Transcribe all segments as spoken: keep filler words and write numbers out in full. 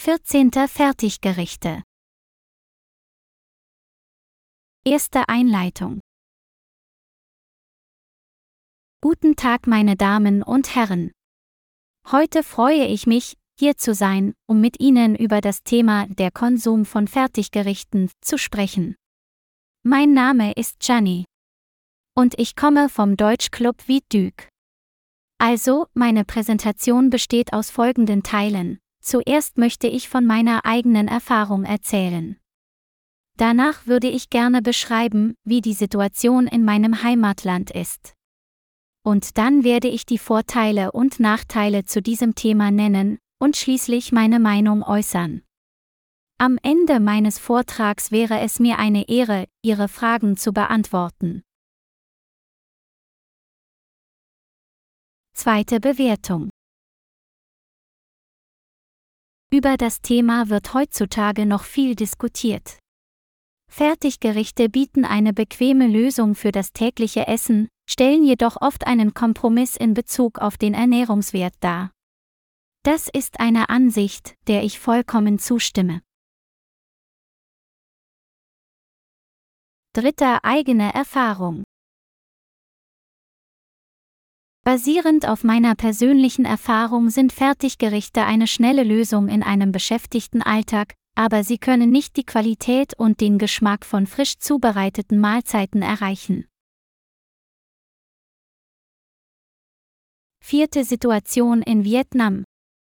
vierzehn Fertiggerichte. Erste Einleitung. Guten Tag, meine Damen und Herren. Heute freue ich mich, hier zu sein, um mit Ihnen über das Thema der Konsum von Fertiggerichten zu sprechen. Mein Name ist Gianni. Und ich komme vom Deutschclub Wieddüg. Also, meine Präsentation besteht aus folgenden Teilen. Zuerst möchte ich von meiner eigenen Erfahrung erzählen. Danach würde ich gerne beschreiben, wie die Situation in meinem Heimatland ist. Und dann werde ich die Vorteile und Nachteile zu diesem Thema nennen und schließlich meine Meinung äußern. Am Ende meines Vortrags wäre es mir eine Ehre, Ihre Fragen zu beantworten. Zweite Bewertung. Über das Thema wird heutzutage noch viel diskutiert. Fertiggerichte bieten eine bequeme Lösung für das tägliche Essen, stellen jedoch oft einen Kompromiss in Bezug auf den Ernährungswert dar. Das ist eine Ansicht, der ich vollkommen zustimme. Dritte eigene Erfahrung. Basierend auf meiner persönlichen Erfahrung sind Fertiggerichte eine schnelle Lösung in einem beschäftigten Alltag, aber sie können nicht die Qualität und den Geschmack von frisch zubereiteten Mahlzeiten erreichen. Vierte Situation in Vietnam.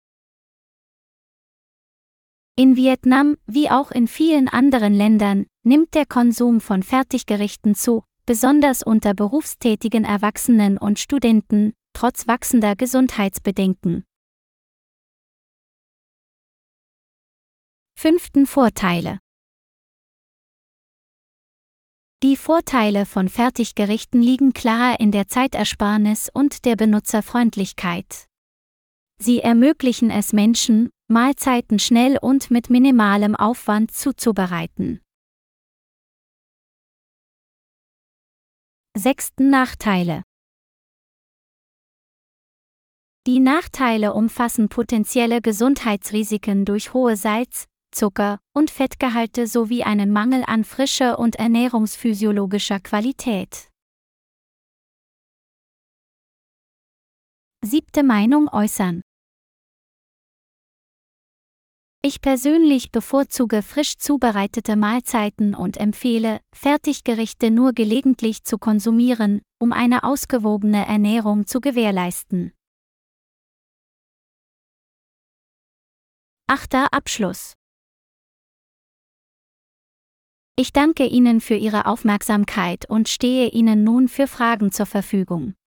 In Vietnam, wie auch in vielen anderen Ländern, nimmt der Konsum von Fertiggerichten zu, besonders unter berufstätigen Erwachsenen und Studenten, trotz wachsender Gesundheitsbedenken. Fünften Vorteile. Die Vorteile von Fertiggerichten liegen klar in der Zeitersparnis und der Benutzerfreundlichkeit. Sie ermöglichen es Menschen, Mahlzeiten schnell und mit minimalem Aufwand zuzubereiten. Sechsten Nachteile. Die Nachteile umfassen potenzielle Gesundheitsrisiken durch hohe Salz-, Zucker- und Fettgehalte sowie einen Mangel an Frische und ernährungsphysiologischer Qualität. Siebte Meinung äußern. Ich persönlich bevorzuge frisch zubereitete Mahlzeiten und empfehle, Fertiggerichte nur gelegentlich zu konsumieren, um eine ausgewogene Ernährung zu gewährleisten. Achter Abschluss. Ich danke Ihnen für Ihre Aufmerksamkeit und stehe Ihnen nun für Fragen zur Verfügung.